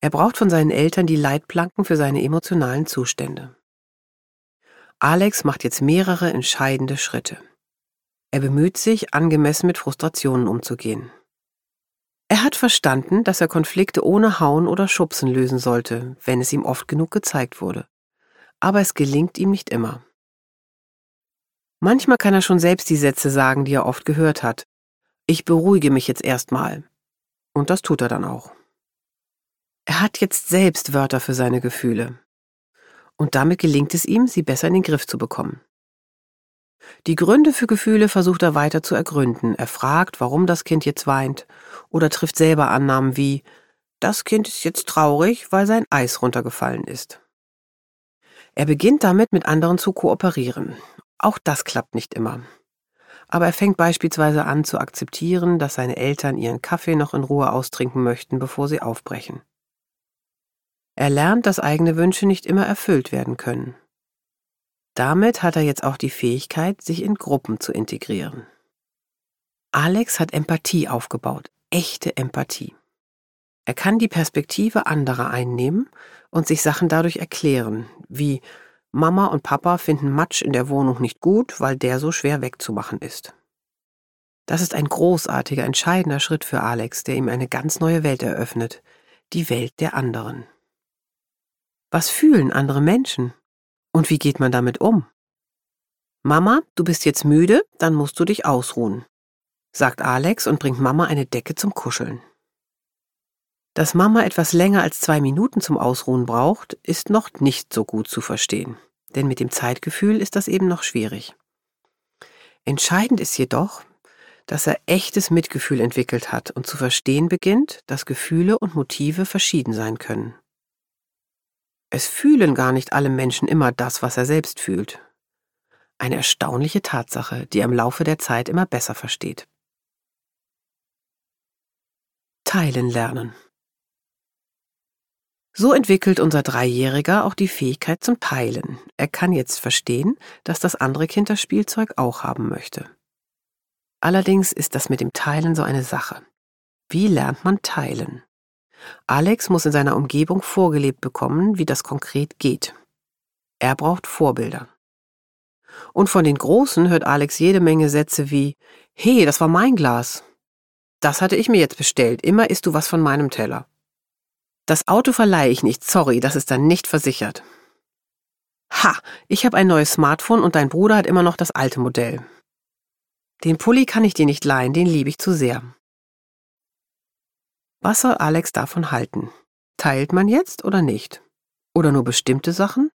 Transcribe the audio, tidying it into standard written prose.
Er braucht von seinen Eltern die Leitplanken für seine emotionalen Zustände. Alex macht jetzt mehrere entscheidende Schritte. Er bemüht sich, angemessen mit Frustrationen umzugehen. Er hat verstanden, dass er Konflikte ohne Hauen oder Schubsen lösen sollte, wenn es ihm oft genug gezeigt wurde. Aber es gelingt ihm nicht immer. Manchmal kann er schon selbst die Sätze sagen, die er oft gehört hat. Ich beruhige mich jetzt erstmal. Und das tut er dann auch. Er hat jetzt selbst Wörter für seine Gefühle. Und damit gelingt es ihm, sie besser in den Griff zu bekommen. Die Gründe für Gefühle versucht er weiter zu ergründen. Er fragt, warum das Kind jetzt weint, oder trifft selber Annahmen wie, das Kind ist jetzt traurig, weil sein Eis runtergefallen ist. Er beginnt damit, mit anderen zu kooperieren. Auch das klappt nicht immer. Aber er fängt beispielsweise an zu akzeptieren, dass seine Eltern ihren Kaffee noch in Ruhe austrinken möchten, bevor sie aufbrechen. Er lernt, dass eigene Wünsche nicht immer erfüllt werden können. Damit hat er jetzt auch die Fähigkeit, sich in Gruppen zu integrieren. Alex hat Empathie aufgebaut, echte Empathie. Er kann die Perspektive anderer einnehmen und sich Sachen dadurch erklären, wie Mama und Papa finden Matsch in der Wohnung nicht gut, weil der so schwer wegzumachen ist. Das ist ein großartiger, entscheidender Schritt für Alex, der ihm eine ganz neue Welt eröffnet, die Welt der anderen. Was fühlen andere Menschen? Und wie geht man damit um? Mama, du bist jetzt müde, dann musst du dich ausruhen, sagt Alex und bringt Mama eine Decke zum Kuscheln. Dass Mama etwas länger als 2 Minuten zum Ausruhen braucht, ist noch nicht so gut zu verstehen, denn mit dem Zeitgefühl ist das eben noch schwierig. Entscheidend ist jedoch, dass er echtes Mitgefühl entwickelt hat und zu verstehen beginnt, dass Gefühle und Motive verschieden sein können. Es fühlen gar nicht alle Menschen immer das, was er selbst fühlt. Eine erstaunliche Tatsache, die er im Laufe der Zeit immer besser versteht. Teilen lernen. So entwickelt unser Dreijähriger auch die Fähigkeit zum Teilen. Er kann jetzt verstehen, dass das andere Kind das Spielzeug auch haben möchte. Allerdings ist das mit dem Teilen so eine Sache. Wie lernt man teilen? Alex muss in seiner Umgebung vorgelebt bekommen, wie das konkret geht. Er braucht Vorbilder. Und von den Großen hört Alex jede Menge Sätze wie, hey, das war mein Glas. Das hatte ich mir jetzt bestellt, immer isst du was von meinem Teller. Das Auto verleihe ich nicht, sorry, das ist dann nicht versichert. Ha, ich habe ein neues Smartphone und dein Bruder hat immer noch das alte Modell. Den Pulli kann ich dir nicht leihen, den liebe ich zu sehr. Was soll Alex davon halten? Teilt man jetzt oder nicht? Oder nur bestimmte Sachen